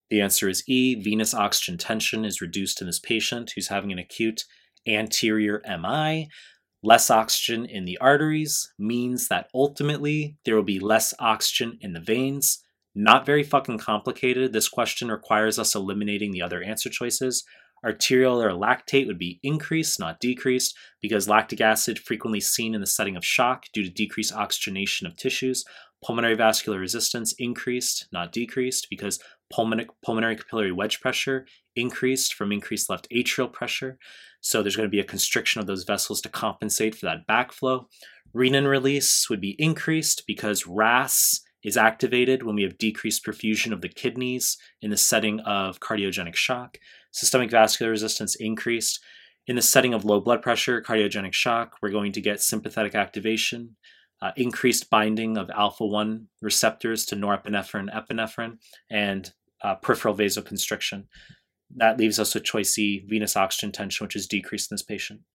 The answer is E. Venous oxygen tension is reduced in this patient who's having an acute anterior MI. Less oxygen in the arteries means that ultimately there will be less oxygen in the veins. Not very fucking complicated. This question requires us eliminating the other answer choices. Arterial lactate would be increased, not decreased, because lactic acid frequently seen in the setting of shock due to decreased oxygenation of tissues. Pulmonary vascular resistance increased, not decreased, because pulmonary capillary wedge pressure increased from increased left atrial pressure. So there's going to be a constriction of those vessels to compensate for that backflow. Renin release would be increased because RAS is activated when we have decreased perfusion of the kidneys in the setting of cardiogenic shock. Systemic vascular resistance increased. In the setting of low blood pressure, cardiogenic shock, we're going to get sympathetic activation, increased binding of alpha-1 receptors to norepinephrine, epinephrine, and peripheral vasoconstriction. That leaves us with choice C, venous oxygen tension, which is decreased in this patient.